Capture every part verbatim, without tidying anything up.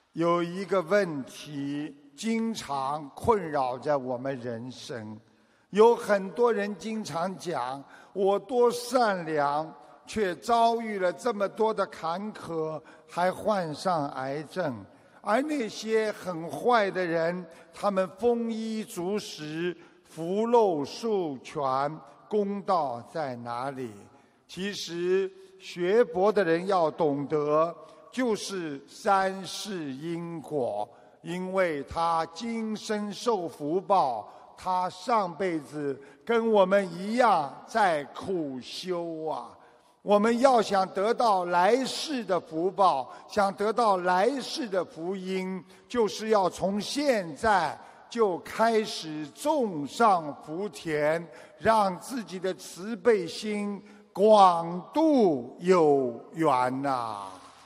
有一个问题经常困扰着我们人生，有很多人经常讲我多善良，却遭遇了这么多的坎坷，还患上癌症。而那些很坏的人，他们丰衣足食，福禄寿全，公道在哪里？其实学佛的人要懂得，就是三世因果，因为他今生受福报，他上辈子跟我们一样在苦修啊。我们要想得到来世的福报，想得到来世的福音，就是要从现在就开始种上福田，让自己的慈悲心广度有缘呐。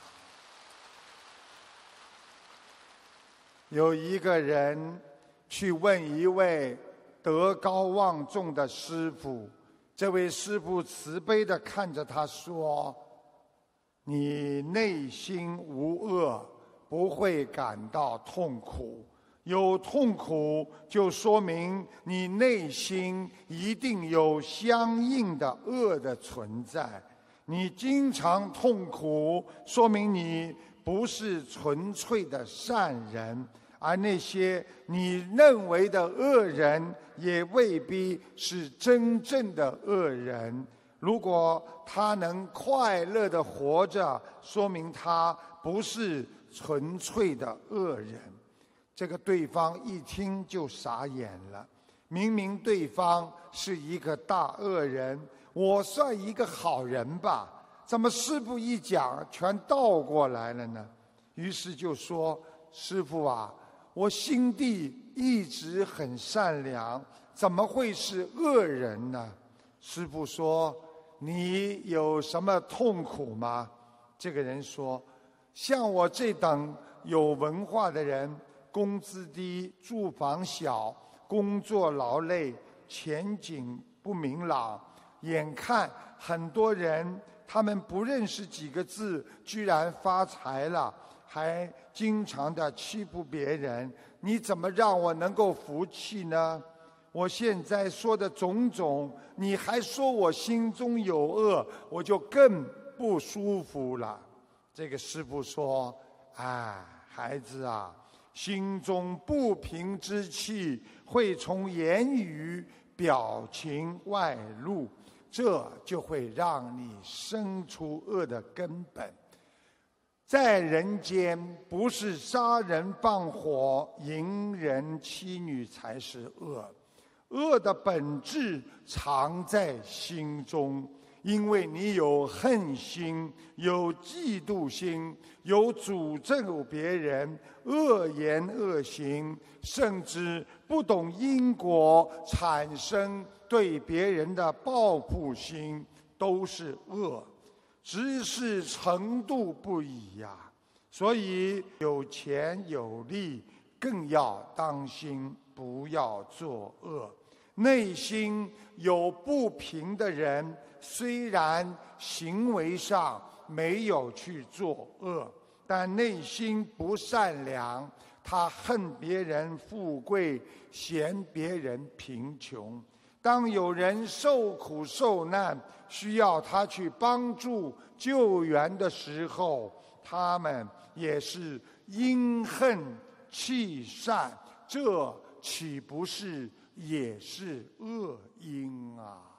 有一个人去问一位德高望重的师父，这位师父慈悲地看着他说：你内心无恶，不会感到痛苦。有痛苦就说明你内心一定有相应的恶的存在。你经常痛苦，说明你不是纯粹的善人，而那些你认为的恶人也未必是真正的恶人。如果他能快乐地活着，说明他不是纯粹的恶人。这个对方一听就傻眼了，明明对方是一个大恶人，我算一个好人吧，怎么师父一讲全倒过来了呢？于是就说：师父啊，我心地一直很善良，怎么会是恶人呢？师父说：你有什么痛苦吗？这个人说：像我这等有文化的人，工资低，住房小，工作劳累，前景不明朗，眼看很多人他们不认识几个字居然发财了，还经常的欺负别人，你怎么让我能够服气呢？我现在说的种种，你还说我心中有恶，我就更不舒服了。这个师父说：哎，孩子啊，心中不平之气会从言语表情外露，这就会让你生出恶的根本。在人间，不是杀人放火、淫人妻女才是恶，恶的本质藏在心中。因为你有恨心，有嫉妒心，有诅咒别人、恶言恶行，甚至不懂因果，产生对别人的报复心，都是恶，只是程度不一呀。所以有钱有力，更要当心，不要作恶。内心有不平的人，虽然行为上没有去作恶，但内心不善良，他恨别人富贵，嫌别人贫穷。当有人受苦受难，需要他去帮助救援的时候，他们也是因恨弃善，这岂不是也是恶因啊？